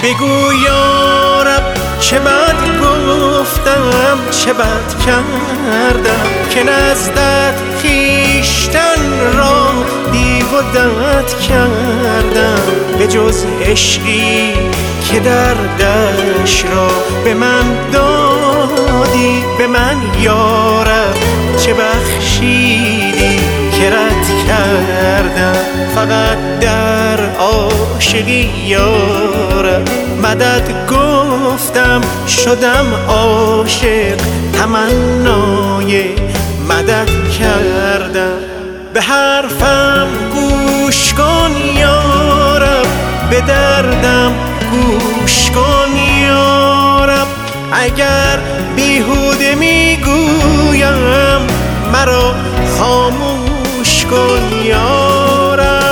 بگو یا رب چه بد گفتم، چه بد کردم که نزدت خویشتن را بیهودت کردم. به جز عشقی که دردش را به من دادی، به من یا رب چه بخشیدی که رد کردم. فقط در عاشقی یا رب مدد گفتم، شدم عاشق، تمنای مدد کردم. به حرفم گوش کن یا رب، به دردم گوش کن یا رب. اگر بیهوده میگویم مرا خاموش کن یا رب.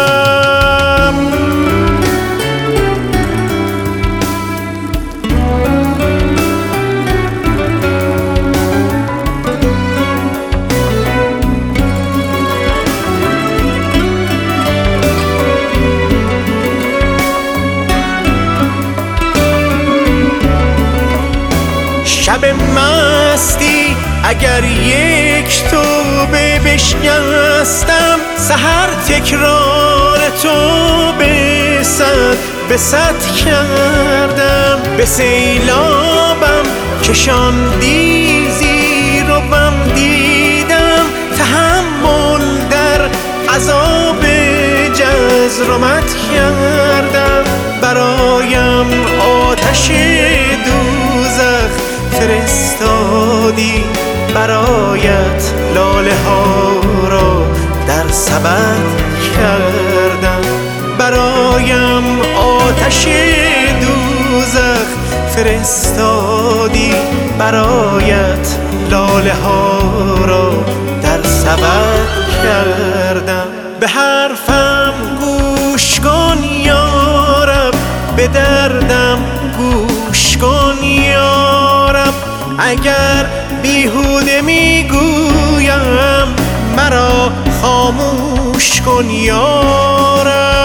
شب مستی اگر یک توبه بشکستم، سحر تکرار توبه به صد کردم. به سیلابم کشاندی زیر و بم دیدم، تحمل در عذاب جزرمت کردم. برایم آتش دوزخ فرستادی، برایت لاله ها را در سبد کردم. برایم آتش دوزخ فرستادی، برایت لاله ها را در سبد کردم. به حرفم گوش کن یا رب، به دردم گوش کن یا رب. اگر بیهوده میگویم مرا خاموش کن یا رب.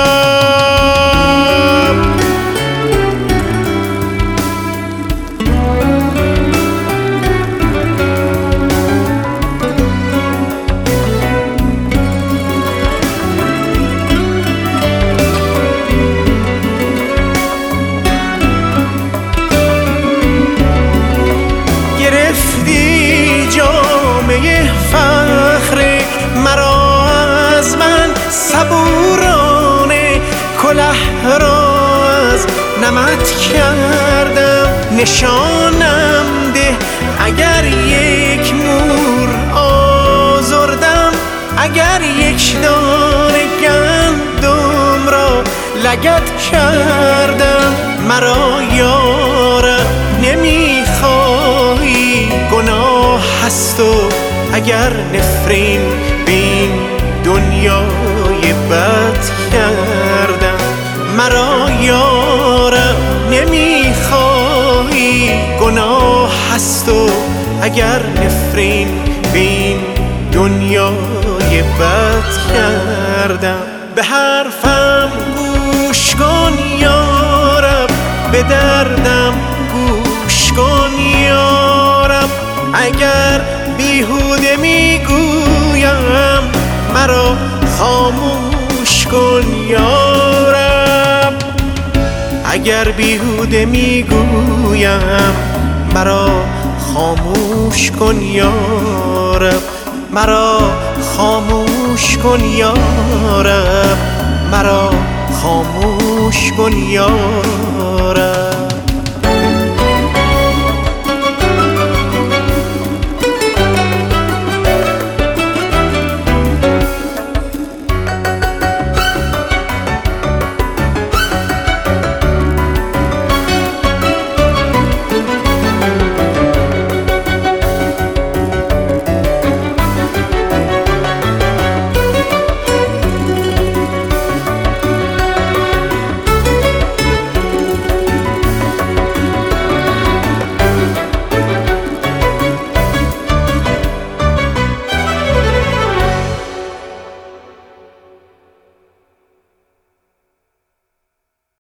جامعه فخر مرا از من، صبورانه کله را از نمد کردم. نشانم ده اگر یک مور آزردم، اگر یک دانه گندم را لگد کردم. مرا یا رب نمیخواهی، گناه هست و اگر نفرین بین دنیای بد کردم. مرا یا رب نمیخواهی، گناه هست و اگر نفرین بین دنیای بد کردم. به حرفم گوش کن یا رب، به دردم گوش کن یا رب. اگر بیهوده میگویم مرا خاموش کن یا رب. اگر بیهوده میگویم مرا خاموش کن یا رب. مرا خاموش کن یا رب، مرا خاموش کن یا